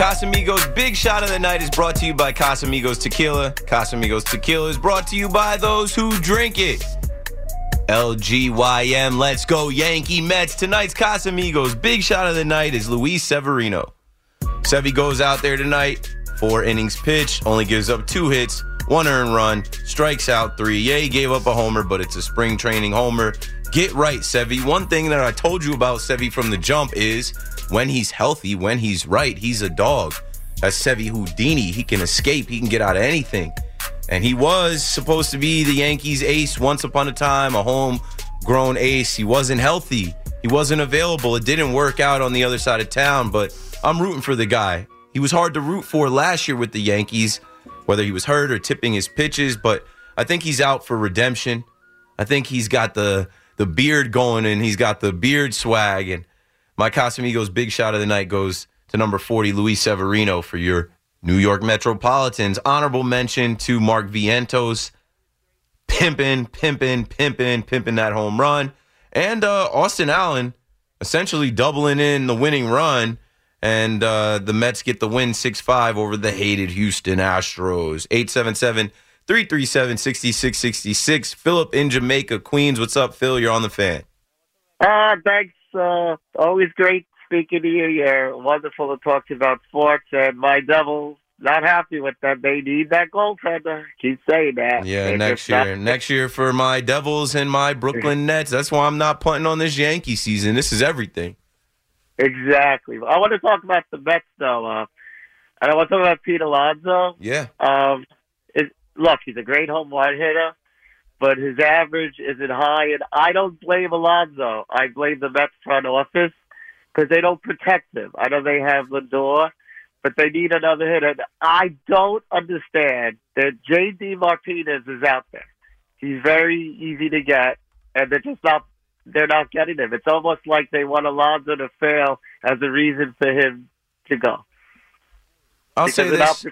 Casamigos' Big Shot of the Night is brought to you by Casamigos Tequila. Casamigos Tequila is brought to you by those who drink it. LGYM, let's go Yankee Mets. Tonight's Casamigos' Big Shot of the Night is Luis Severino. Sevy goes out there tonight, 4 innings pitched, only gives up 2 hits, 1 earned run, strikes out 3. Yeah, he gave up a homer, but it's a spring training homer. Get right, Sevy. One thing that I told you about Sevy from the jump is when he's healthy, when he's right, he's a dog. That's Sevy Houdini. He can escape. He can get out of anything. And he was supposed to be the Yankees ace once upon a time, a homegrown ace. He wasn't healthy. He wasn't available. It didn't work out on the other side of town, but I'm rooting for the guy. He was hard to root for last year with the Yankees, whether he was hurt or tipping his pitches, but I think he's out for redemption. I think he's got the beard going, and he's got the beard swag. And my Casamigos Big Shot of the Night goes to number 40, Luis Severino, for your New York Metropolitans. Honorable mention to Mark Vientos, pimping that home run. And Austin Allen essentially doubling in the winning run. And the Mets get the win 6-5 over the hated Houston Astros. 877-337-6666. Philip in Jamaica, Queens. What's up, Phil? You're on the Fan. Thanks. Always great speaking to you. You're wonderful to talk to about sports. And my Devils, not happy with them. They need that goaltender. Keep saying that. Yeah, next year. Next year for my Devils and my Brooklyn Nets. That's why I'm not punting on this Yankee season. This is everything. Exactly. I want to talk about the Mets, though. And I want to talk about Pete Alonso. Yeah. Look, he's a great home run hitter, but his average isn't high. And I don't blame Alonso. I blame the Mets front office because they don't protect him. I know they have Lindor, but they need another hitter. And I don't understand that J.D. Martinez is out there. He's very easy to get, and they're not getting him. It's almost like they want Alonso to fail as a reason for him to go. I'll say this.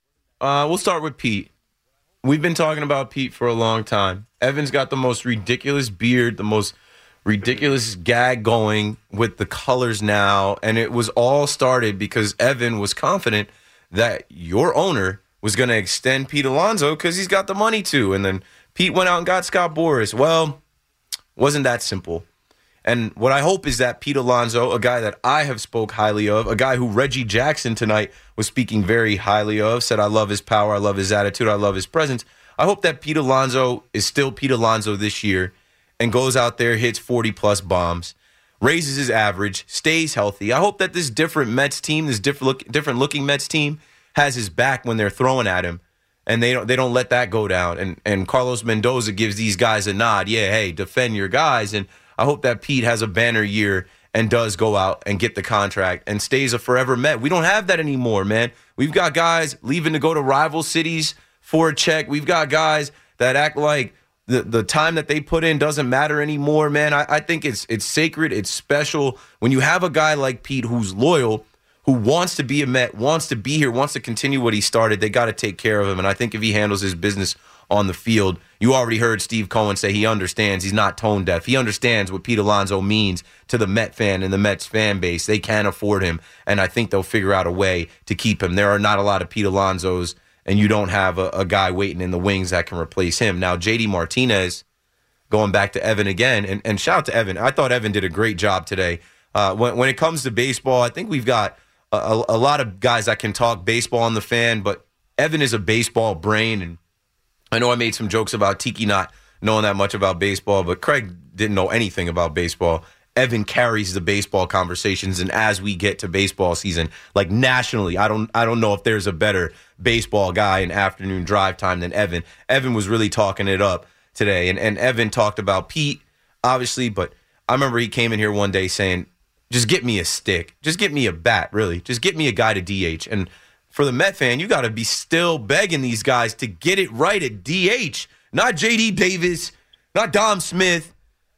We'll start with Pete. We've been talking about Pete for a long time. Evan's got the most ridiculous beard, the most ridiculous gag going with the colors now, and it was all started because Evan was confident that your owner was going to extend Pete Alonso because he's got the money to, and then Pete went out and got Scott Boras. Well, wasn't that simple. And what I hope is that Pete Alonso, a guy that I have spoke highly of, a guy who Reggie Jackson tonight was speaking very highly of, said, I love his power, I love his attitude, I love his presence. I hope that Pete Alonso is still Pete Alonso this year and goes out there, hits 40-plus bombs, raises his average, stays healthy. I hope that this different Mets team, this different-looking Mets team, has his back when they're throwing at him, and they don't let that go down. And Carlos Mendoza gives these guys a nod. Yeah, hey, defend your guys. And I hope that Pete has a banner year and does go out and get the contract and stays a forever Met. We don't have that anymore, man. We've got guys leaving to go to rival cities for a check. We've got guys that act like the time that they put in doesn't matter anymore, man. I think it's sacred. It's special. When you have a guy like Pete who's loyal, who wants to be a Met, wants to be here, wants to continue what he started, they got to take care of him. And I think if he handles his business on the field, you already heard Steve Cohen say he understands. He's not tone deaf. He understands what Pete Alonso means to the Met fan and the Mets fan base. They can't afford him, and I think they'll figure out a way to keep him. There are not a lot of Pete Alonsos, and you don't have a guy waiting in the wings that can replace him. Now, J.D. Martinez, going back to Evan again, and shout out to Evan. I thought Evan did a great job today. When it comes to baseball, I think we've got a lot of guys that can talk baseball on the Fan, but Evan is a baseball brain, and I know I made some jokes about Tiki not knowing that much about baseball, but Craig didn't know anything about baseball. Evan carries the baseball conversations, and as we get to baseball season, like nationally, I don't know if there's a better baseball guy in afternoon drive time than Evan. Evan was really talking it up today, and Evan talked about Pete, obviously, but I remember he came in here one day saying, just get me a stick. Just get me a bat, really. Just get me a guy to DH. And for the Met fan, you got to be still begging these guys to get it right at DH. Not J.D. Davis, not Dom Smith,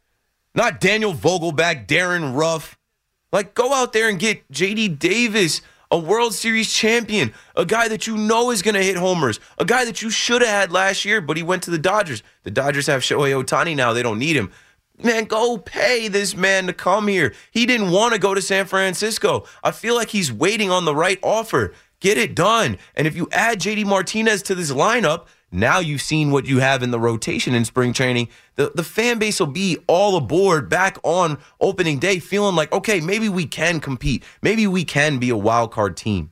not Daniel Vogelback, Darren Ruff. Like, go out there and get J.D. Davis, a World Series champion, a guy that you know is going to hit homers, a guy that you should have had last year, but he went to the Dodgers. The Dodgers have Shohei Ohtani now. They don't need him. Man, go pay this man to come here. He didn't want to go to San Francisco. I feel like he's waiting on the right offer. Get it done. And if you add JD Martinez to this lineup, now you've seen what you have in the rotation in spring training. The fan base will be all aboard back on opening day, feeling like, okay, maybe we can compete. Maybe we can be a wild card team.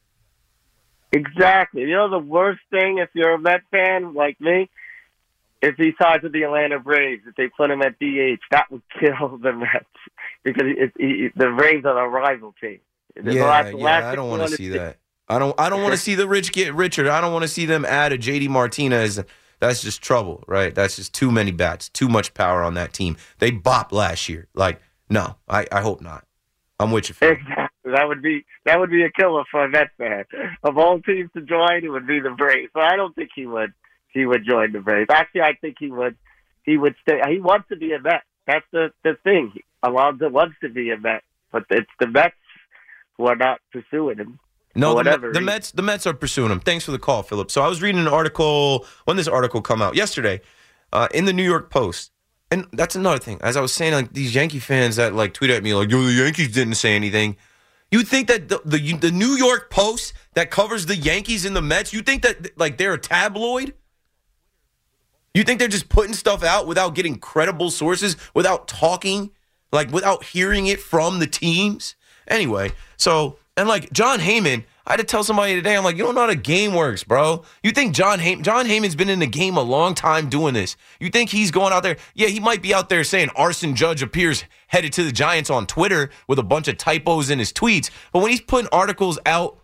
Exactly. You know the worst thing if you're a Met fan like me? If he signs with the Atlanta Braves, if they put him at DH, that would kill the Mets because the Braves are a rival team. I don't want to see that. I don't want to see the rich get richer. I don't want to see them add a JD Martinez. That's just trouble, right? That's just too many bats, too much power on that team. They bopped last year. Like, no, I hope not. I'm with you, Phil. Exactly. That would be a killer for a Mets fan. Of all teams to join, it would be the Braves. So I don't think he would join the Braves. Actually, I think he would stay. He wants to be a Met. That's the thing. Alonso wants to be a Met, but it's the Mets who are not pursuing him. No, the Mets are pursuing him. Thanks for the call, Philip. So I was reading an article, when this article come out? Yesterday, in the New York Post. And that's another thing. As I was saying, like these Yankee fans that like tweet at me like, yo, the Yankees didn't say anything. You think that the New York Post that covers the Yankees and the Mets, you think that like they're a tabloid? You think they're just putting stuff out without getting credible sources, without talking, like without hearing it from the teams? Anyway, so, and like John Heyman, I had to tell somebody today, I'm like, you don't know how the game works, bro. You think John Heyman's been in the game a long time doing this. You think he's going out there? Yeah, he might be out there saying Arson Judge appears headed to the Giants on Twitter with a bunch of typos in his tweets. But when he's putting articles out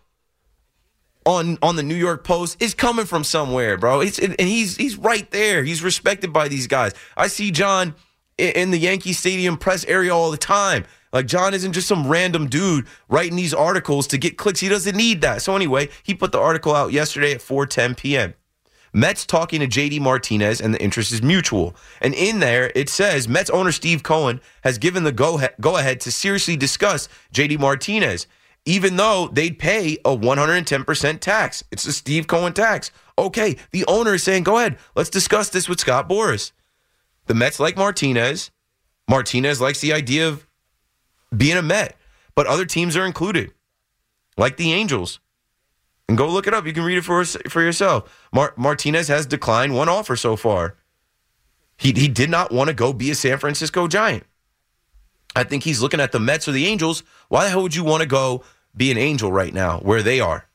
on the New York Post, it's coming from somewhere, bro. And he's right there. He's respected by these guys. I see John in the Yankee Stadium press area all the time. Like, John isn't just some random dude writing these articles to get clicks. He doesn't need that. So anyway, he put the article out yesterday at 4:10 p.m. Mets talking to JD Martinez, and the interest is mutual. And in there, it says Mets owner Steve Cohen has given the go-ahead to seriously discuss JD Martinez, even though they'd pay a 110% tax. It's the Steve Cohen tax. Okay, the owner is saying, go ahead, let's discuss this with Scott Boras. The Mets like Martinez. Martinez likes the idea of being a Met, but other teams are included, like the Angels. And go look it up. You can read it for yourself. Martinez has declined one offer so far. He did not want to go be a San Francisco Giant. I think he's looking at the Mets or the Angels. Why the hell would you want to go be an Angel right now where they are?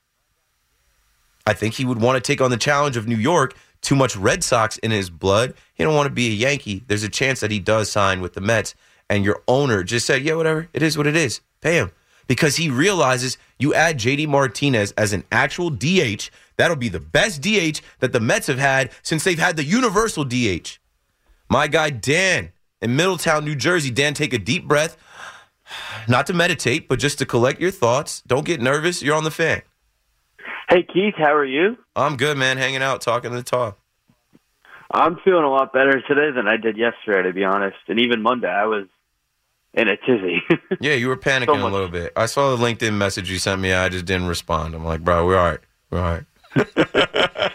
I think he would want to take on the challenge of New York. Too much Red Sox in his blood. He don't want to be a Yankee. There's a chance that he does sign with the Mets. And your owner just said, yeah, whatever. It is what it is. Pay him. Because he realizes you add JD Martinez as an actual DH. That'll be the best DH that the Mets have had since they've had the universal DH. My guy, Dan, in Middletown, New Jersey. Dan, take a deep breath. Not to meditate, but just to collect your thoughts. Don't get nervous. You're on the fan. Hey, Keith, how are you? I'm good, man. Hanging out, talking the talk. I'm feeling a lot better today than I did yesterday, to be honest. And even Monday, I was in a tizzy. Yeah, you were panicking a little bit. I saw the LinkedIn message you sent me. I just didn't respond. I'm like, bro, we're all right. We're all right.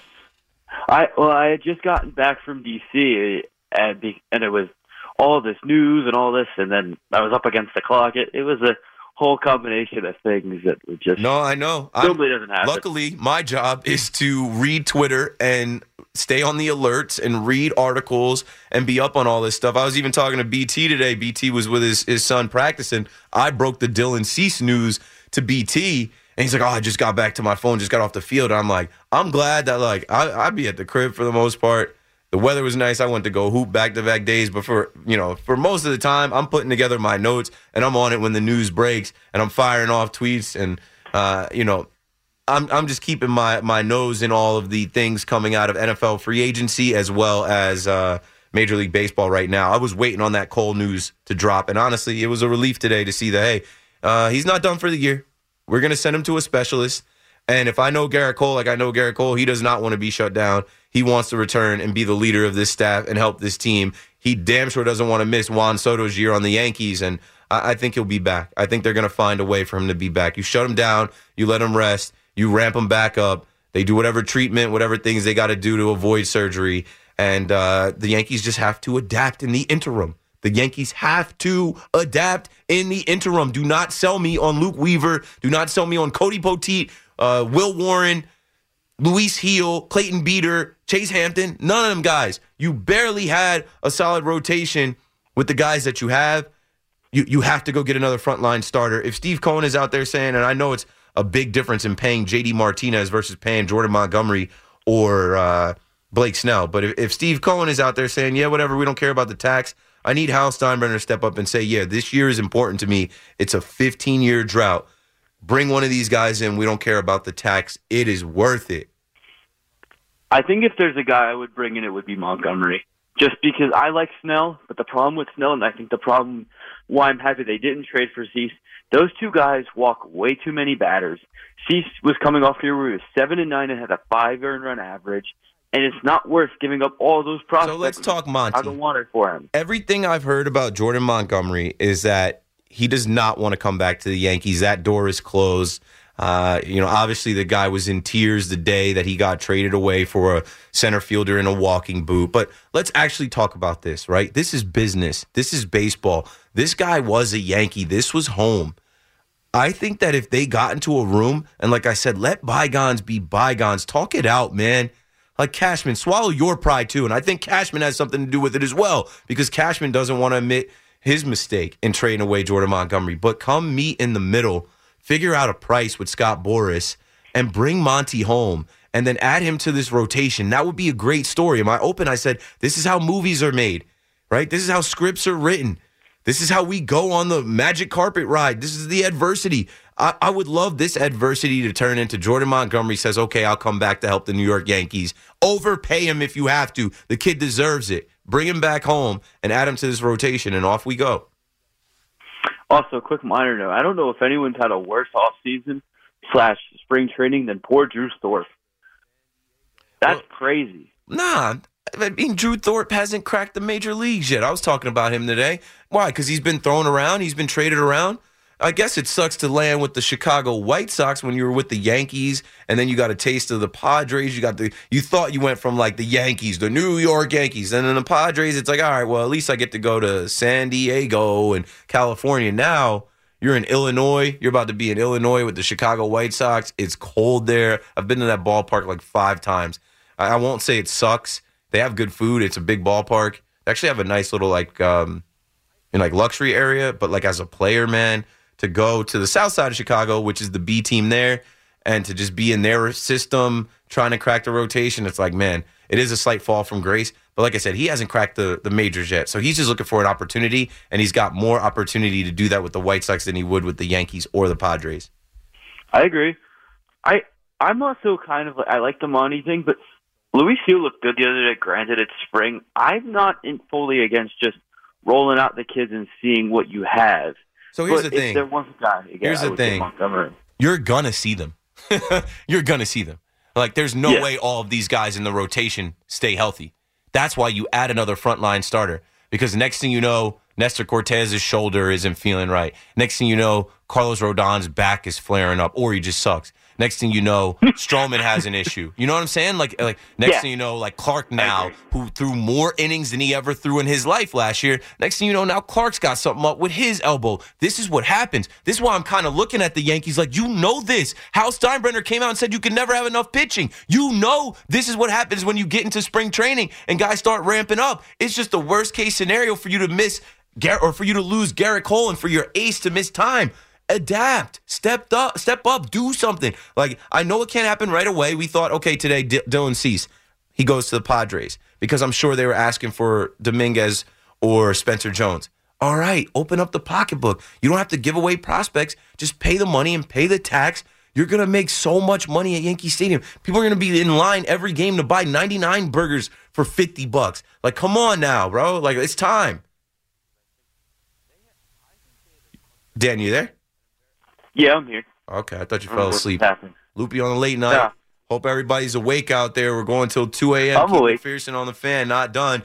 I had just gotten back from D.C., and it was all this news and all this, and then I was up against the clock. It was a whole combination of things that were just... No, I know. Normally doesn't happen. Luckily, my job is to read Twitter and stay on the alerts and read articles and be up on all this stuff. I was even talking to BT today. BT was with his son practicing. I broke the Dylan Cease news to BT, and he's like, oh, I just got back to my phone, just got off the field. And I'm like, I'm glad that, like, I'd be at the crib for the most part. The weather was nice. I went to go hoop back-to-back days. But for most of the time, I'm putting together my notes, and I'm on it when the news breaks, and I'm firing off tweets. And, I'm just keeping my nose in all of the things coming out of NFL free agency as well as Major League Baseball right now. I was waiting on that Cole news to drop. And honestly, it was a relief today to see that, hey, he's not done for the year. We're going to send him to a specialist. And if I know Garrett Cole like I know Garrett Cole, he does not want to be shut down. He wants to return and be the leader of this staff and help this team. He damn sure doesn't want to miss Juan Soto's year on the Yankees, and I think he'll be back. I think they're going to find a way for him to be back. You shut him down, you let him rest, you ramp him back up. They do whatever treatment, whatever things they got to do to avoid surgery, and the Yankees just have to adapt in the interim. The Yankees have to adapt in the interim. Do not sell me on Luke Weaver. Do not sell me on Cody Poteet, Will Warren, Luis Heel, Clayton Beater, Chase Hampton. None of them guys. You barely had a solid rotation with the guys that you have. You have to go get another frontline starter. If Steve Cohen is out there saying, and I know it's a big difference in paying J.D. Martinez versus paying Jordan Montgomery or Blake Snell, but if Steve Cohen is out there saying, yeah, whatever, we don't care about the tax, I need Hal Steinbrenner to step up and say, yeah, this year is important to me. It's a 15-year drought. Bring one of these guys in. We don't care about the tax. It is worth it. I think if there's a guy I would bring in, it would be Montgomery. Just because I like Snell, but the problem with Snell, and I think the problem why I'm happy they didn't trade for Cease, those two guys walk way too many batters. Cease was coming off here where he was 7-9 and had a 5 earned run average, and it's not worth giving up all those prospects. So let's talk Monty. I don't want it for him. Everything I've heard about Jordan Montgomery is that he does not want to come back to the Yankees. That door is closed. Obviously the guy was in tears the day that he got traded away for a center fielder in a walking boot. But let's actually talk about this, right? This is business. This is baseball. This guy was a Yankee. This was home. I think that if they got into a room and, like I said, let bygones be bygones, talk it out, man. Like Cashman, swallow your pride too. And I think Cashman has something to do with it as well, because Cashman doesn't want to admit his mistake in trading away Jordan Montgomery. But come meet in the middle, figure out a price with Scott Boras, and bring Monty home, and then add him to this rotation. That would be a great story. In my open, I said, this is how movies are made, right? This is how scripts are written. This is how we go on the magic carpet ride. This is the adversity. I would love this adversity to turn into Jordan Montgomery says, okay, I'll come back to help the New York Yankees. Overpay him if you have to. The kid deserves it. Bring him back home and add him to this rotation, and off we go. Also, quick minor note, I don't know if anyone's had a worse offseason / spring training than poor Drew Thorpe. That's crazy. Nah, I mean, Drew Thorpe hasn't cracked the major leagues yet. I was talking about him today. Why? Because he's been thrown around. He's been traded around. I guess it sucks to land with the Chicago White Sox when you were with the Yankees, and then you got a taste of the Padres. You thought you went from like the Yankees, the New York Yankees, and then the Padres. It's like, all right, well, at least I get to go to San Diego and California. Now you're in Illinois. You're about to be in Illinois with the Chicago White Sox. It's cold there. I've been to that ballpark like 5 times. I won't say it sucks. They have good food. It's a big ballpark. They actually have a nice little luxury area, but like as a player, man, to go to the south side of Chicago, which is the B team there, and to just be in their system trying to crack the rotation, it's like, man, it is a slight fall from grace. But like I said, he hasn't cracked the majors yet. So he's just looking for an opportunity, and he's got more opportunity to do that with the White Sox than he would with the Yankees or the Padres. I agree. I'm also kind of, I like the Monty thing, but Luis Heel looked good the other day. Granted, it's spring. I'm not fully against just rolling out the kids and seeing what you have. So here's the thing. If there was a guy, again, here's the thing. You're going to see them. You're going to see them. Like, there's no way all of these guys in the rotation stay healthy. That's why you add another frontline starter. Because next thing you know, Nestor Cortez's shoulder isn't feeling right. Next thing you know, Carlos Rodon's back is flaring up, or he just sucks. Next thing you know, Stroman has an issue. You know what I'm saying? Like next thing you know, like Clark now, who threw more innings than he ever threw in his life last year. Next thing you know, now Clark's got something up with his elbow. This is what happens. This is why I'm kind of looking at the Yankees like, you know this. Hal Steinbrenner came out and said you can never have enough pitching. You know this is what happens when you get into spring training and guys start ramping up. It's just the worst case scenario for you to miss or for you to lose Garrett Cole and for your ace to miss time. Adapt, step up, do something. Like, I know it can't happen right away. We thought, okay, today Dylan Cease, he goes to the Padres because I'm sure they were asking for Dominguez or Spencer Jones. All right, open up the pocketbook. You don't have to give away prospects. Just pay the money and pay the tax. You're going to make so much money at Yankee Stadium. People are going to be in line every game to buy 99 burgers for $50. Like, come on now, bro. Like, it's time. Dan, you there? Yeah, I'm here. Okay, I thought you fell asleep. Happened. Loopy on the late night. Yeah. Hope everybody's awake out there. We're going till 2 a.m. I'm awake. McPherson on the fan. Not done.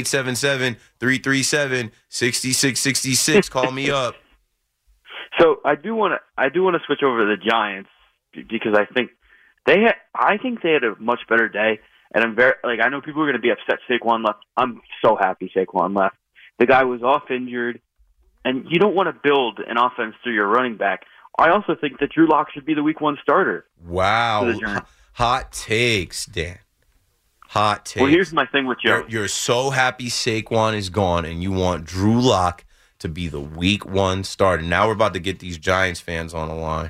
877-337-6666. Call me up. So I do want to switch over to the Giants because I think they had a much better day, and I'm very I know people are going to be upset Saquon left. I'm so happy Saquon left The guy was off injured, and you don't want to build an offense through your running back. I also think that Drew Lock should be the week 1 starter. Wow. Hot takes, Dan. Hot takes. Well, here's my thing with Jones. You're so happy Saquon is gone, and you want Drew Lock to be the week 1 starter. Now we're about to get these Giants fans on the line.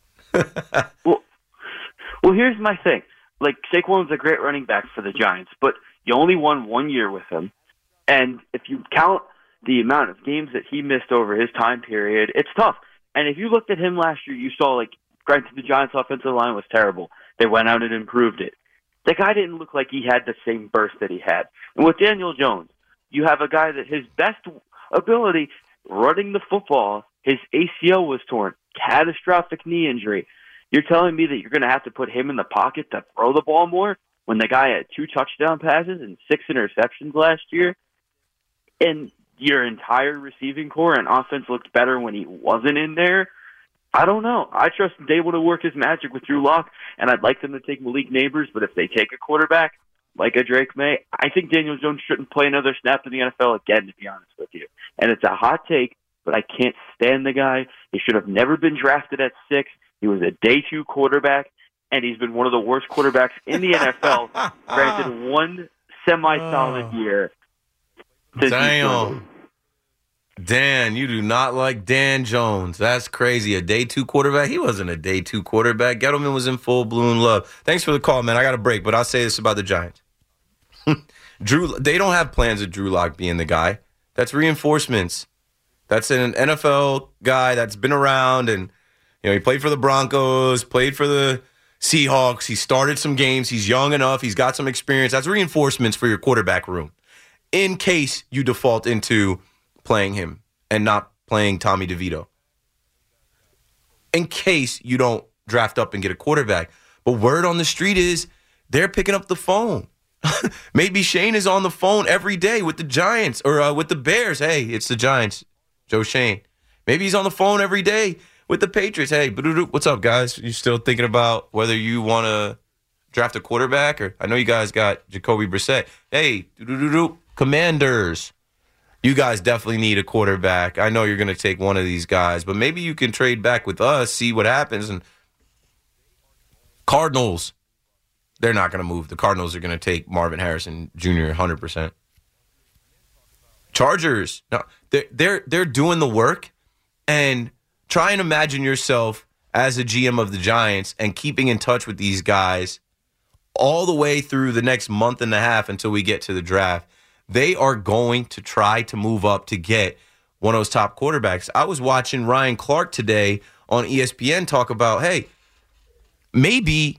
Well, here's my thing. Like, Saquon's a great running back for the Giants, but you only won 1 year with him. And if you count the amount of games that he missed over his time period, it's tough. And if you looked at him last year, you saw, like, granted, the Giants' offensive line was terrible. They went out and improved it. The guy didn't look like he had the same burst that he had. And with Daniel Jones, you have a guy that his best ability running the football, his ACL was torn, catastrophic knee injury. You're telling me that you're going to have to put him in the pocket to throw the ball more when the guy had 2 touchdown passes and 6 interceptions last year? And your entire receiving core and offense looked better when he wasn't in there? I don't know. I trust Dable to work his magic with Drew Lock, and I'd like them to take Malik Neighbors, but if they take a quarterback like a Drake May, I think Daniel Jones shouldn't play another snap in the NFL again, to be honest with you. And it's a hot take, but I can't stand the guy. He should have never been drafted at 6. He was a day 2 quarterback, and he's been one of the worst quarterbacks in the NFL. Granted, 1 semi-solid year. Damn. Dan, you do not like Dan Jones. That's crazy. A day 2 quarterback? He wasn't a day 2 quarterback. Gettleman was in full-blown love. Thanks for the call, man. I got a break, but I'll say this about the Giants. They don't have plans of Drew Lock being the guy. That's reinforcements. That's an NFL guy that's been around, and he played for the Broncos, played for the Seahawks. He started some games. He's young enough. He's got some experience. That's reinforcements for your quarterback room in case you default into playing him and not playing Tommy DeVito. In case you don't draft up and get a quarterback. But word on the street is they're picking up the phone. Maybe Shane is on the phone every day with the Giants or with the Bears. Hey, it's the Giants. Joe Shane. Maybe he's on the phone every day with the Patriots. Hey, what's up, guys? You still thinking about whether you want to draft a quarterback? Or I know you guys got Jacoby Brissett. Hey, Commanders. You guys definitely need a quarterback. I know you're going to take one of these guys, but maybe you can trade back with us, see what happens. And Cardinals, they're not going to move. The Cardinals are going to take Marvin Harrison Jr. 100%. Chargers, no, they're doing the work. And try and imagine yourself as a GM of the Giants and keeping in touch with these guys all the way through the next month and a half until we get to the draft. They are going to try to move up to get one of those top quarterbacks. I was watching Ryan Clark today on ESPN talk about, hey, maybe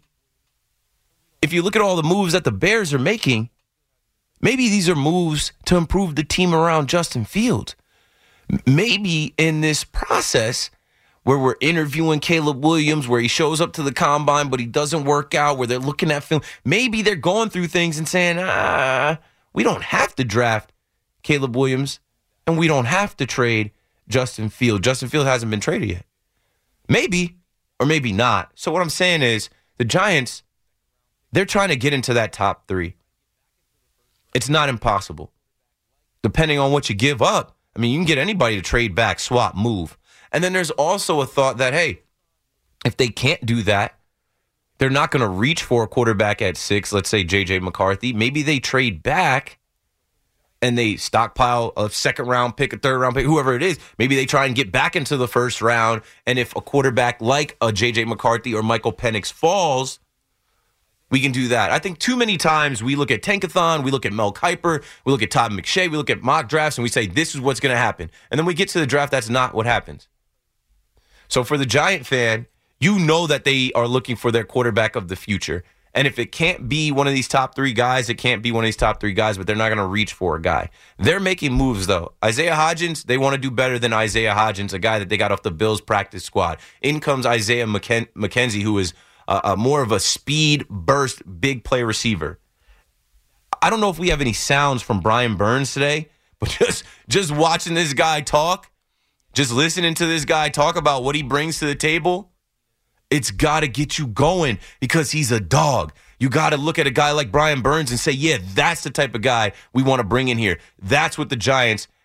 if you look at all the moves that the Bears are making, maybe these are moves to improve the team around Justin Fields. Maybe in this process where we're interviewing Caleb Williams, where he shows up to the combine, but he doesn't work out, where they're looking at film, maybe they're going through things and saying, we don't have to draft Caleb Williams, and we don't have to trade Justin Fields. Justin Fields hasn't been traded yet. Maybe, or maybe not. So what I'm saying is the Giants, they're trying to get into that top 3. It's not impossible. Depending on what you give up. I mean, you can get anybody to trade back, swap, move. And then there's also a thought that, hey, if they can't do that, they're not going to reach for a quarterback at 6, let's say J.J. McCarthy. Maybe they trade back and they stockpile a second-round pick, a third-round pick, whoever it is. Maybe they try and get back into the first round, and if a quarterback like a J.J. McCarthy or Michael Penix falls, we can do that. I think too many times we look at Tankathon, we look at Mel Kiper, we look at Todd McShay, we look at mock drafts, and we say, this is what's going to happen. And then we get to the draft, that's not what happens. So for the Giant fan, you know that they are looking for their quarterback of the future. And if it can't be one of these top 3 guys, it can't be one of these top 3 guys, but they're not going to reach for a guy. They're making moves, though. Isaiah Hodgins, they want to do better than Isaiah Hodgins, a guy that they got off the Bills practice squad. In comes Isaiah McKenzie, who is more of a speed, burst, big play receiver. I don't know if we have any sounds from Brian Burns today, but just watching this guy talk, just listening to this guy talk about what he brings to the table, it's got to get you going because he's a dog. You got to look at a guy like Brian Burns and say, yeah, that's the type of guy we want to bring in here. That's what the Giants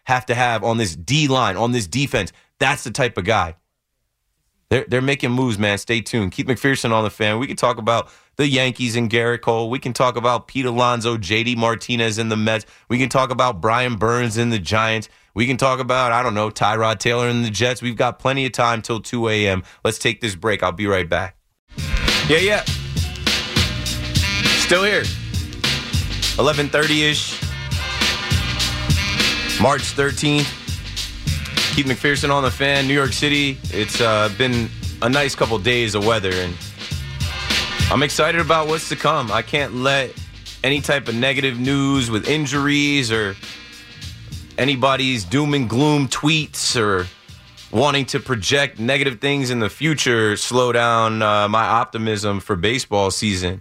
have to have on this D-line, on this defense. That's the type of guy. They're making moves, man. Stay tuned. Keith McPherson on the Fan. We can talk about the Yankees and Garrett Cole. We can talk about Pete Alonso, JD Martinez and the Mets. We can talk about Brian Burns and the Giants. We can talk about, I don't know, Tyrod Taylor and the Jets. We've got plenty of time till 2 a.m. Let's take this break. I'll be right back. Yeah. Still here. 11:30-ish. March 13th. Keith McPherson on the Fan, New York City. It's been a nice couple days of weather, and I'm excited about what's to come. I can't let any type of negative news with injuries or anybody's doom and gloom tweets or wanting to project negative things in the future slow down my optimism for baseball season.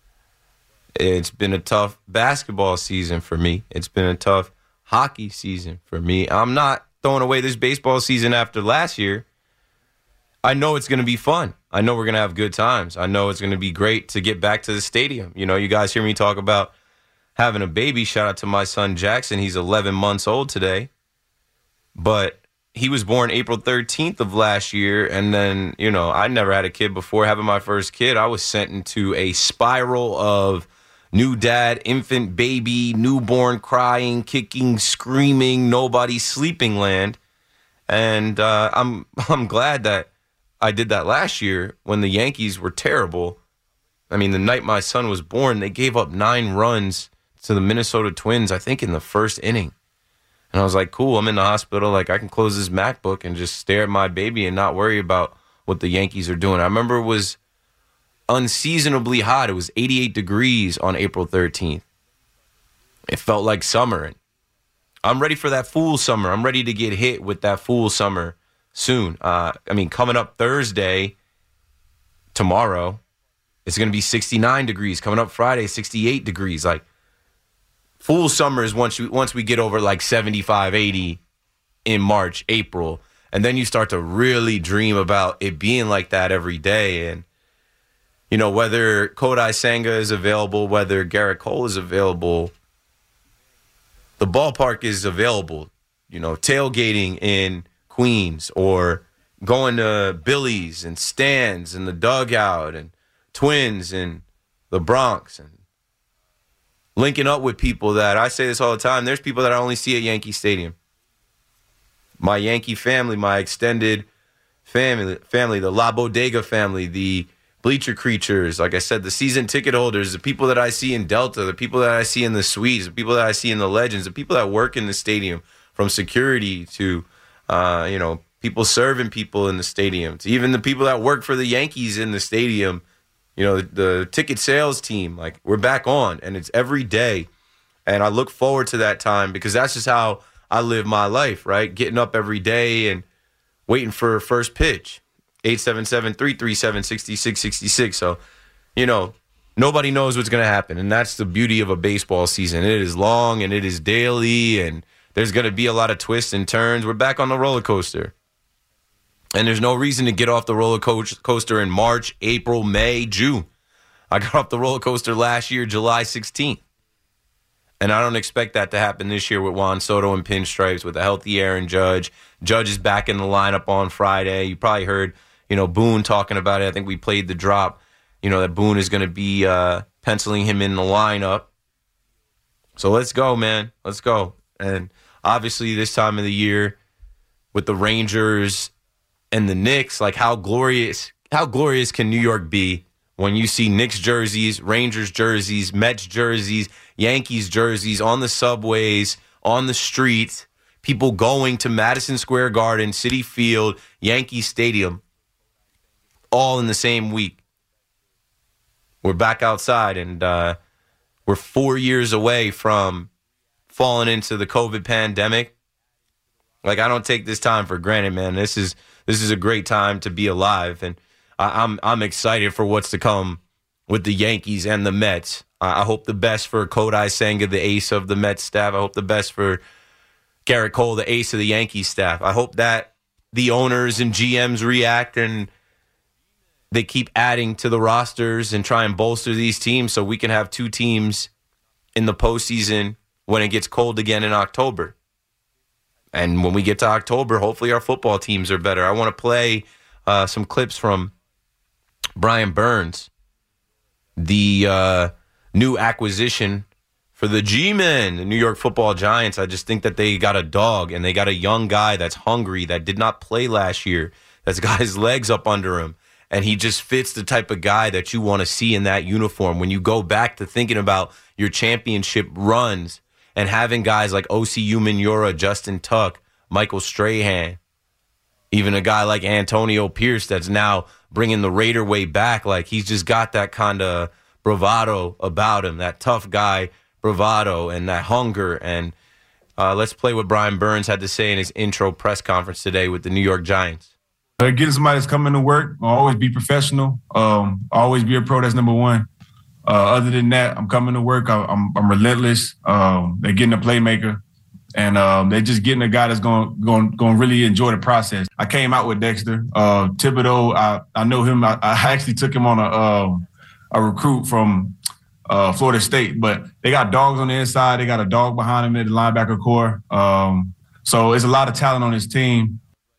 It's been a tough basketball season for me. It's been a tough hockey season for me. I'm not throwing away this baseball season after last year. I know it's going to be fun. I know we're going to have good times. I know it's going to be great to get back to the stadium. You know, you guys hear me talk about having a baby. Shout out to my son Jackson. He's 11 months old today. But he was born April 13th of last year. And then, you know, I never had a kid before. Having my first kid, I was sent into a spiral of new dad, infant baby, newborn crying, kicking, screaming, nobody sleeping land. And I'm glad that I did that last year when the Yankees were terrible. I mean, the night my son was born, they gave up 9 runs to the Minnesota Twins, I think in the first inning. And I was like, cool, I'm in the hospital. Like, I can close this MacBook and just stare at my baby and not worry about what the Yankees are doing. I remember it was unseasonably hot. It was 88 degrees on April 13th. It felt like summer. And I'm ready for that full summer. I'm ready to get hit with that full summer soon. Coming up Thursday, tomorrow, it's going to be 69 degrees. Coming up Friday, 68 degrees. Like, full summer is once we get over like 75, 80 in March, April. And then you start to really dream about it being like that every day. And, you know, whether Kodai Senga is available, whether Garrett Cole is available, the ballpark is available. You know, tailgating in Queens or going to Billy's and Stan's and the dugout and Twins and the Bronx and linking up with people that, I say this all the time, there's people that I only see at Yankee Stadium. My Yankee family, my extended family, the La Bodega family, the Bleacher Creatures, like I said, the season ticket holders, the people that I see in Delta, the people that I see in the suites, the people that I see in the Legends, the people that work in the stadium, from security to, people serving people in the stadium, to even the people that work for the Yankees in the stadium, you know, the ticket sales team. Like, we're back on, and it's every day. And I look forward to that time because that's just how I live my life, right? Getting up every day and waiting for first pitch. 877-337-6666. So, you know, nobody knows what's going to happen. And that's the beauty of a baseball season. It is long and it is daily, and there's going to be a lot of twists and turns. We're back on the roller coaster. And there's no reason to get off the roller coaster in March, April, May, June. I got off the roller coaster last year, July 16th. And I don't expect that to happen this year with Juan Soto and pinstripes, with a healthy Aaron Judge. Judge is back in the lineup on Friday. You probably heard, you know, Boone talking about it. I think we played the drop, you know, that Boone is going to be penciling him in the lineup. So let's go, man. Let's go. And obviously this time of the year with the Rangers and the Knicks, like, how glorious can New York be when you see Knicks jerseys, Rangers jerseys, Mets jerseys, Yankees jerseys on the subways, on the streets, people going to Madison Square Garden, Citi Field, Yankee Stadium, all in the same week. We're back outside, and we're 4 years away from falling into the COVID pandemic. Like, I don't take this time for granted, man. This is a great time to be alive, and I'm excited for what's to come with the Yankees and the Mets. I hope the best for Kodai Senga, the ace of the Mets staff. I hope the best for Garrett Cole, the ace of the Yankees staff. I hope that the owners and GMs react and they keep adding to the rosters and try and bolster these teams so we can have 2 teams in the postseason when it gets cold again in October. And when we get to October, hopefully our football teams are better. I want to play some clips from Brian Burns, the new acquisition for the G-Men, the New York Football Giants. I just think that they got a dog, and they got a young guy that's hungry, that did not play last year, that's got his legs up under him. And he just fits the type of guy that you want to see in that uniform. When you go back to thinking about your championship runs and having guys like Osi Umenyiora, Justin Tuck, Michael Strahan, even a guy like Antonio Pierce that's now bringing the Raider way back. Like, he's just got that kind of bravado about him, that tough guy bravado and that hunger. And let's play what Brian Burns had to say in his intro press conference today with the New York Giants. Getting somebody that's coming to work, always be professional, always be a pro. That's number one. Other than that, I'm coming to work. I'm relentless. They're getting a playmaker, and they're just getting a guy that's going to really enjoy the process. I came out with Dexter Thibodeau. I know him. I actually took him on a recruit from Florida State, but they got dogs on the inside. They got a dog behind him at the linebacker core. So there's a lot of talent on his team.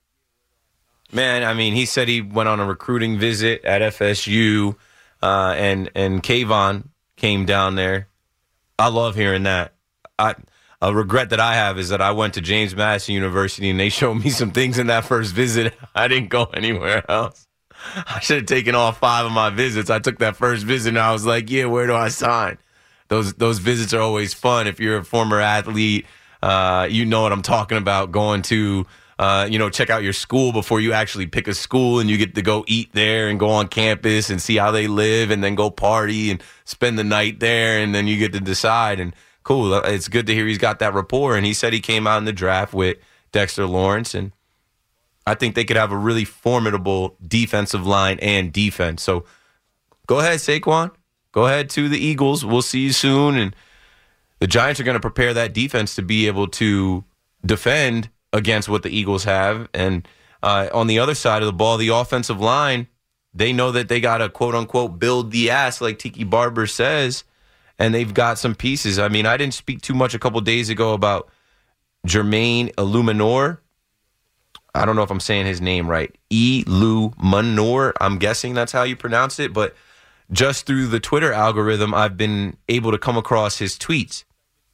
Man, I mean, he said he went on a recruiting visit at FSU, and Kayvon came down there. I love hearing that. A regret that I have is that I went to James Madison University, and they showed me some things in that first visit. I didn't go anywhere else. I should have taken all 5 of my visits. I took that first visit, and I was like, yeah, where do I sign? Those visits are always fun. If you're a former athlete, you know what I'm talking about, going to check out your school before you actually pick a school, and you get to go eat there and go on campus and see how they live, and then go party and spend the night there, and then you get to decide. And cool, it's good to hear he's got that rapport. And he said he came out in the draft with Dexter Lawrence, and I think they could have a really formidable defensive line and defense. So go ahead, Saquon. Go ahead to the Eagles. We'll see you soon. And the Giants are going to prepare that defense to be able to defend against what the Eagles have. And on the other side of the ball, the offensive line, they know that they got to, quote-unquote, build the ass, like Tiki Barber says, and they've got some pieces. I mean, I didn't speak too much a couple days ago about Jermaine Eluemunor. I don't know if I'm saying his name right. Eluemunor, I'm guessing that's how you pronounce it. But just through the Twitter algorithm, I've been able to come across his tweets.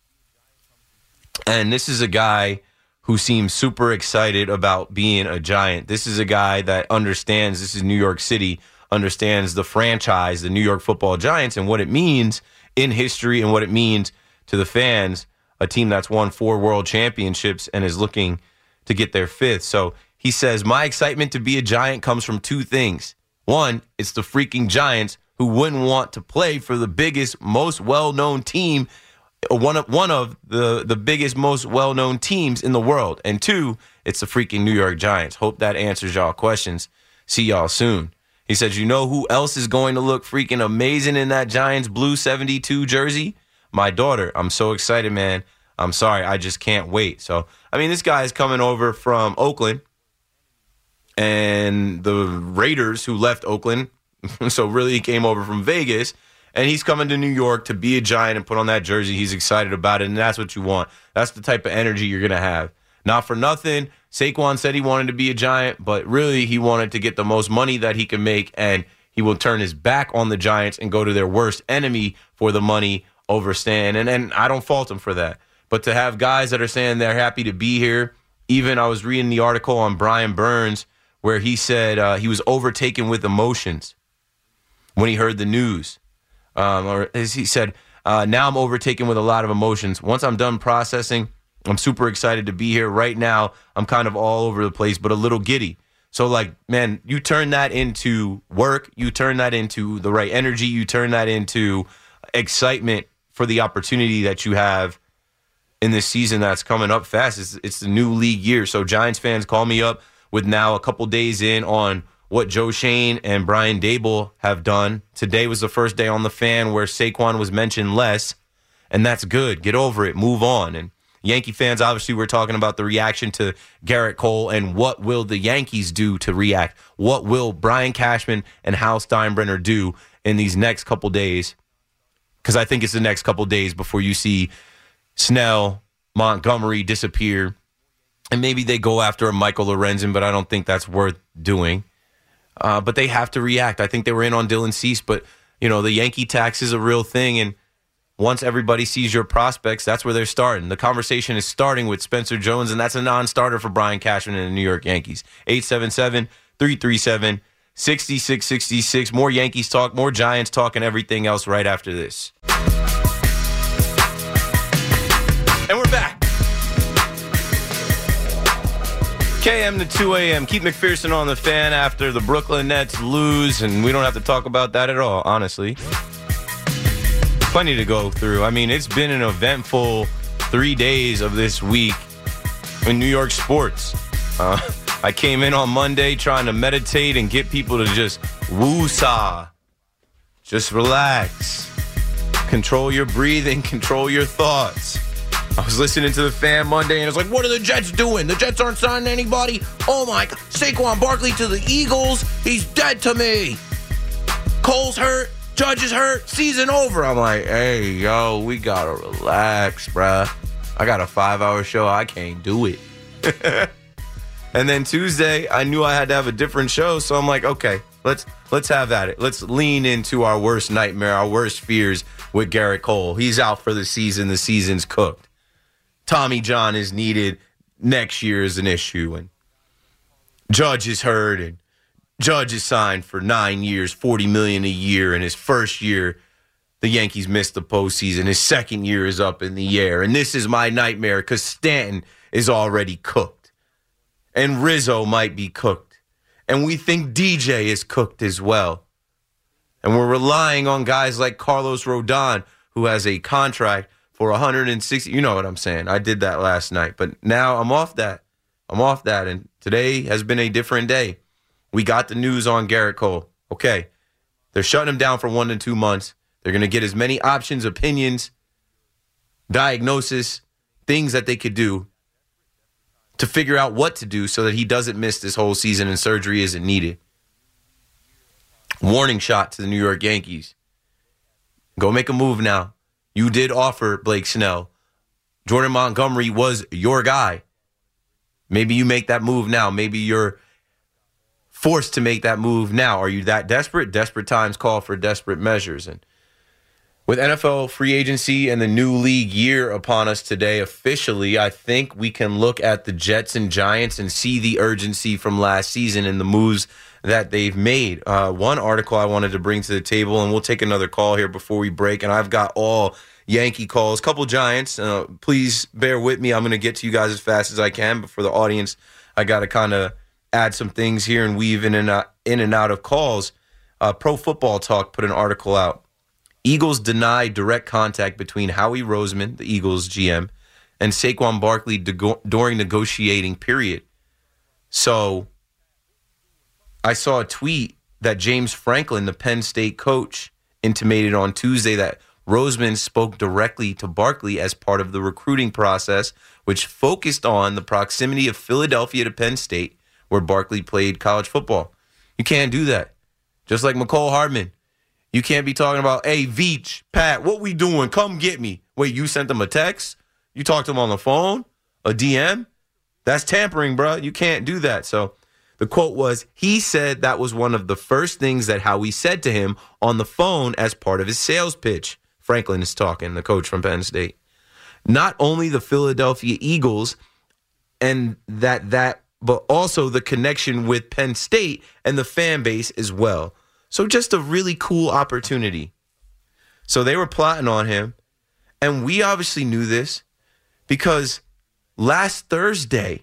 And this is a guy who seems super excited about being a Giant. This is a guy that understands, this is New York City, understands the franchise, the New York Football Giants, and what it means in history and what it means to the fans, a team that's won 4 world championships and is looking to get their 5th. So he says, my excitement to be a Giant comes from 2 things. One, it's the freaking Giants, who wouldn't want to play for the biggest, most well-known team, one of the biggest, most well-known teams in the world. And 2, it's the freaking New York Giants. Hope that answers y'all questions. See y'all soon. He says, you know who else is going to look freaking amazing in that Giants blue 72 jersey? My daughter. I'm so excited, man. I'm sorry. I just can't wait. So, I mean, this guy is coming over from Oakland and the Raiders, who left Oakland. So really he came over from Vegas. And he's coming to New York to be a Giant and put on that jersey. He's excited about it, and that's what you want. That's the type of energy you're going to have. Not for nothing, Saquon said he wanted to be a Giant, but really he wanted to get the most money that he can make, and he will turn his back on the Giants and go to their worst enemy for the money over Stan. And I don't fault him for that. But to have guys that are saying they're happy to be here, even I was reading the article on Brian Burns where he said he was overtaken with emotions when he heard the news. Or as he said, now I'm overtaken with a lot of emotions. Once I'm done processing, I'm super excited to be here. Right now, I'm kind of all over the place, but a little giddy. So, like, man, you turn that into work. You turn that into the right energy. You turn that into excitement for the opportunity that you have in this season that's coming up fast. It's the new league year. So Giants fans, call me up with now a couple days in on what Joe Schoen and Brian Daboll have done. Today was the first day on The Fan where Saquon was mentioned less, and that's good. Get over it. Move on. And Yankee fans, obviously, we're talking about the reaction to Garrett Cole and what will the Yankees do to react? What will Brian Cashman and Hal Steinbrenner do in these next couple days? Because I think it's the next couple days before you see Snell, Montgomery disappear, And maybe they go after a Michael Lorenzen, but I don't think that's worth doing. But they have to react. I think they were in on Dylan Cease, but, the Yankee tax is a real thing, and once everybody sees your prospects, that's where they're starting. The conversation is starting with Spencer Jones, and that's a non-starter for Brian Cashman and the New York Yankees. 877-337-6666. More Yankees talk, more Giants talk, and everything else right after this. And we're back. KM to 2 a.m. Keith McPherson on the Fan after the Brooklyn Nets lose, and we don't have to talk about that at all, honestly. Plenty to go through. I mean, it's been an eventful 3 days of this week in New York sports. I came in on Monday trying to meditate and get people to just woo-saw. Just relax. Control your breathing. Control your thoughts. I was listening to the Fan Monday, and it's like, what are the Jets doing? The Jets aren't signing anybody? Oh, my God. Saquon Barkley to the Eagles? He's dead to me. Cole's hurt. Judge is hurt. Season over. I'm like, hey, yo, we got to relax, bruh. I got a 5-hour show. I can't do it. And then Tuesday, I knew I had to have a different show, so I'm like, okay, let's have at it. Let's lean into our worst nightmare, our worst fears with Garrett Cole. He's out for the season. The season's cooked. Tommy John is needed. Next year is an issue. And Judge is hurt. And Judge is signed for 9 years, $40 million a year. In his first year, the Yankees missed the postseason. His second year is up in the air. And this is my nightmare because Stanton is already cooked. And Rizzo might be cooked. And we think DJ is cooked as well. And we're relying on guys like Carlos Rodon, who has a contract for 160. You know what I'm saying. I did that last night. But now I'm off that. And today has been a different day. We got the news on Garrett Cole. Okay. They're shutting him down for 1 to 2 months. They're going to get as many options, opinions, diagnosis, things that they could do to figure out what to do so that he doesn't miss this whole season and surgery isn't needed. Warning shot to the New York Yankees. Go make a move now. You did offer Blake Snell. Jordan Montgomery was your guy. Maybe you make that move now. Maybe you're forced to make that move now. Are you that desperate? Desperate times call for desperate measures. And with NFL free agency and the new league year upon us today, officially, I think we can look at the Jets and Giants and see the urgency from last season and the moves that they've made. One article I wanted to bring to the table, and we'll take another call here before we break, and I've got all Yankee calls, couple Giants. Please bear with me. I'm going to get to you guys as fast as I can, but for the audience, I got to kind of add some things here and weave in and out of calls. Pro Football Talk put an article out. Eagles deny direct contact between Howie Roseman, the Eagles GM, and Saquon Barkley during negotiating period. So I saw a tweet that James Franklin, the Penn State coach, intimated on Tuesday that Roseman spoke directly to Barkley as part of the recruiting process, which focused on the proximity of Philadelphia to Penn State, where Barkley played college football. You can't do that. Just like McCole Hardman. You can't be talking about, hey, Veach, Pat, what we doing? Come get me. Wait, you sent them a text? You talked to them on the phone? A DM? That's tampering, bro. You can't do that. So the quote was, he said that was one of the first things that Howie said to him on the phone as part of his sales pitch. Franklin is talking, the coach from Penn State. Not only the Philadelphia Eagles and that, but also the connection with Penn State and the fan base as well. So just a really cool opportunity. So they were plotting on him, and we obviously knew this because last Thursday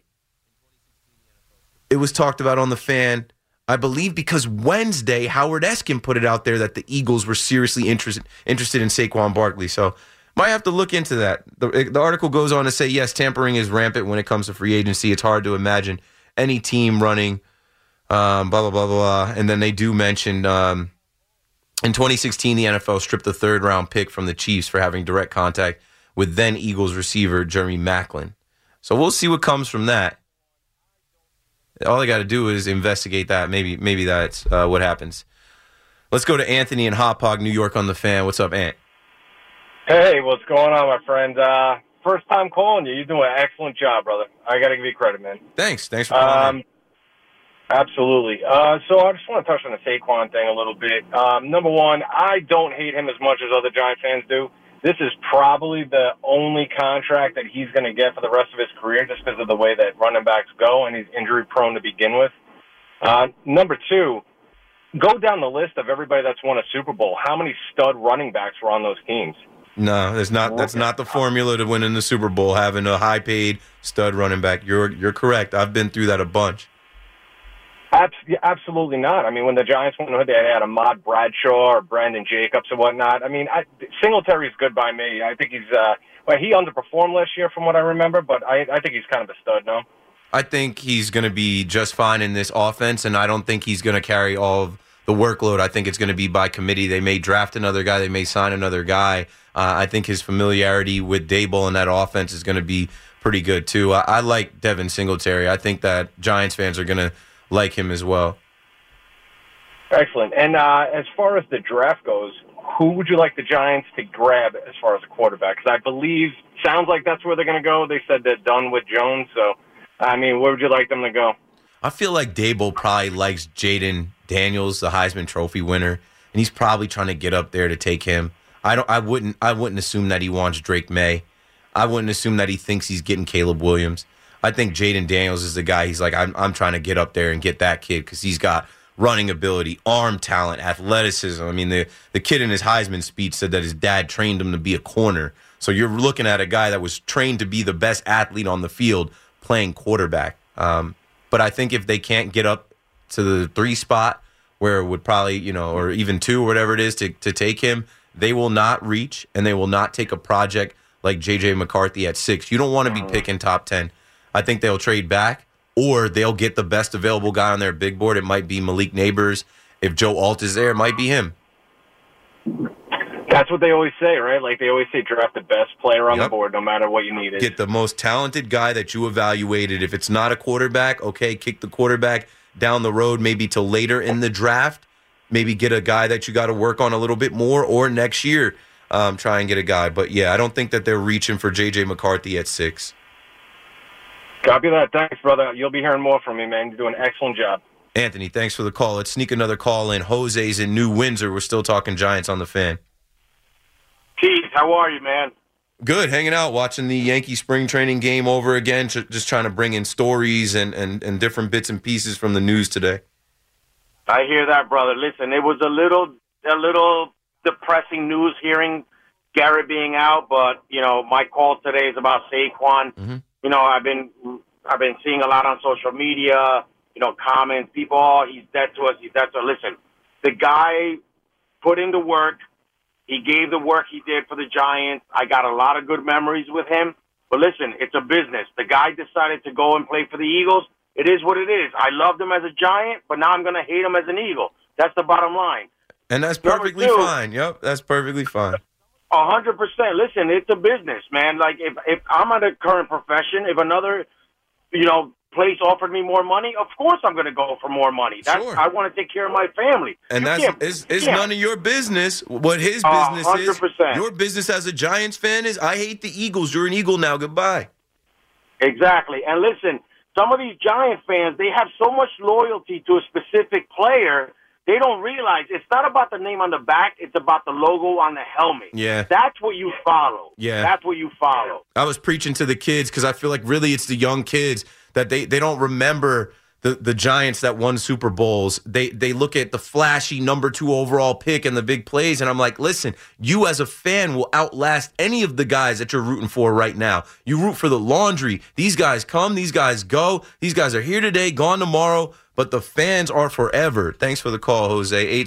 it was talked about on the Fan, I believe because Wednesday Howard Eskin put it out there that the Eagles were seriously interested in Saquon Barkley. So might have to look into that. The article goes on to say, yes, tampering is rampant when it comes to free agency. It's hard to imagine any team running blah, blah, blah, blah. And then they do mention in 2016, the NFL stripped the third-round pick from the Chiefs for having direct contact with then Eagles receiver Jeremy Maclin. So we'll see what comes from that. All I got to do is investigate that. Maybe that's what happens. Let's go to Anthony in Hauppauge, New York on the Fan. What's up, Ant? Hey, what's going on, my friend? first time calling you. You're doing an excellent job, brother. I got to give you credit, man. Thanks for calling in. Absolutely. So I just want to touch on the Saquon thing a little bit. Number one, I don't hate him as much as other Giant fans do. This is probably the only contract that he's going to get for the rest of his career just because of the way that running backs go, and he's injury-prone to begin with. Number two, go down the list of everybody that's won a Super Bowl. How many stud running backs were on those teams? No, that's not the formula to win in the Super Bowl, having a high-paid stud running back. You're correct. I've been through that a bunch. Absolutely not. I mean, when the Giants went, they had Ahmad Bradshaw or Brandon Jacobs or whatnot. I mean, Singletary's good by me. I think he underperformed last year from what I remember, but I think he's kind of a stud now. I think he's going to be just fine in this offense, and I don't think he's going to carry all of the workload. I think it's going to be by committee. They may draft another guy. They may sign another guy. I think his familiarity with Daboll and that offense is going to be pretty good, too. I like Devin Singletary. I think that Giants fans are going to like him as well. Excellent. And as far as the draft goes, who would you like the Giants to grab as far as a quarterback? Because I believe, sounds like that's where they're going to go. They said they're done with Jones. So, I mean, where would you like them to go? I feel like Daboll probably likes Jaden Daniels, the Heisman Trophy winner, and he's probably trying to get up there to take him. I wouldn't assume that he wants Drake May. I wouldn't assume that he thinks he's getting Caleb Williams. I think Jaden Daniels is the guy. He's like, I'm trying to get up there and get that kid because he's got running ability, arm talent, athleticism. I mean, the kid in his Heisman speech said that his dad trained him to be a corner. So you're looking at a guy that was trained to be the best athlete on the field playing quarterback. But I think if they can't get up to the 3 spot where it would probably, or even 2 or whatever it is to take him, they will not reach and they will not take a project like J.J. McCarthy at 6. You don't want to be picking top 10. I think they'll trade back, or they'll get the best available guy on their big board. It might be Malik Neighbors. If Joe Alt is there, it might be him. That's what they always say, right? Like they always say, draft the best player on the board, no matter what you need. Get the most talented guy that you evaluated. If it's not a quarterback, okay, kick the quarterback down the road, maybe till later in the draft. Maybe get a guy that you got to work on a little bit more, or next year try and get a guy. But, yeah, I don't think that they're reaching for J.J. McCarthy at 6. Copy that. Thanks, brother. You'll be hearing more from me, man. You're doing an excellent job. Anthony, thanks for the call. Let's sneak another call in. Jose's in New Windsor. We're still talking Giants on the Fan. Keith, how are you, man? Good, hanging out, watching the Yankee spring training game over again, just trying to bring in stories and different bits and pieces from the news today. I hear that, brother. Listen, it was a little depressing news hearing Garrett being out, but my call today is about Saquon. Mm-hmm. I've been seeing a lot on social media, comments, people, he's dead to us, he's dead to us. Listen, the guy put in the work. He gave the work he did for the Giants. I got a lot of good memories with him. But listen, it's a business. The guy decided to go and play for the Eagles. It is what it is. I loved him as a Giant, but now I'm going to hate him as an Eagle. That's the bottom line. And that's perfectly fine. Yep, that's perfectly fine. 100%. Listen, it's a business, man. Like, if I'm at a current profession, if another, place offered me more money, of course I'm going to go for more money. Sure. I want to take care of my family. And it's none of your business what his business 100%. Is. Your business as a Giants fan is, I hate the Eagles. You're an Eagle now. Goodbye. Exactly. And listen, some of these Giant fans, they have so much loyalty to a specific player, they don't realize it's not about the name on the back, it's about the logo on the helmet. Yeah. That's what you follow. Yeah. That's what you follow. I was preaching to the kids because I feel like really it's the young kids that they don't remember the Giants that won Super Bowls. They look at the flashy number 2 overall pick and the big plays, and I'm like, listen, you as a fan will outlast any of the guys that you're rooting for right now. You root for the laundry. These guys come, these guys go. These guys are here today, gone tomorrow, but the fans are forever. Thanks for the call, Jose.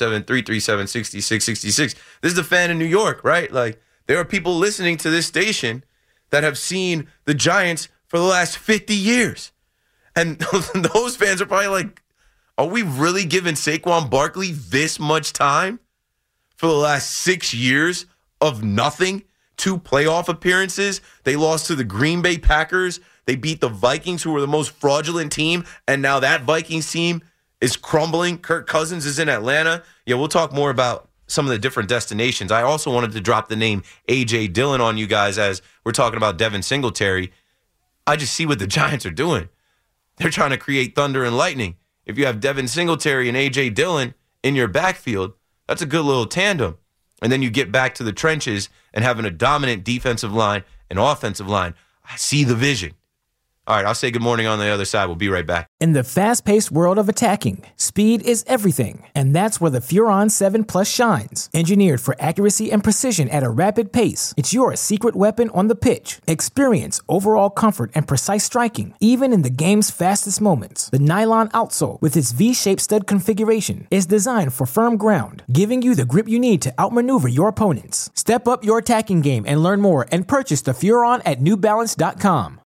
877-337-6666. This is the Fan in New York, right? Like, there are people listening to this station that have seen the Giants for the last 50 years. And those fans are probably like, are we really giving Saquon Barkley this much time for the last 6 years of nothing? 2 playoff appearances. They lost to the Green Bay Packers. They beat the Vikings, who were the most fraudulent team. And now that Vikings team is crumbling. Kirk Cousins is in Atlanta. Yeah, we'll talk more about some of the different destinations, I also wanted to drop the name A.J. Dillon on you guys as we're talking about Devin Singletary. I just see what the Giants are doing. They're trying to create thunder and lightning. If you have Devin Singletary and A.J. Dillon in your backfield, that's a good little tandem. And then you get back to the trenches and having a dominant defensive line and offensive line. I see the vision. All right, I'll say good morning on the other side. We'll be right back. In the fast-paced world of attacking, speed is everything, and that's where the Furon 7 Plus shines. Engineered for accuracy and precision at a rapid pace, it's your secret weapon on the pitch. Experience overall comfort and precise striking, even in the game's fastest moments. The nylon outsole, with its V-shaped stud configuration, is designed for firm ground, giving you the grip you need to outmaneuver your opponents. Step up your attacking game and learn more and purchase the Furon at NewBalance.com.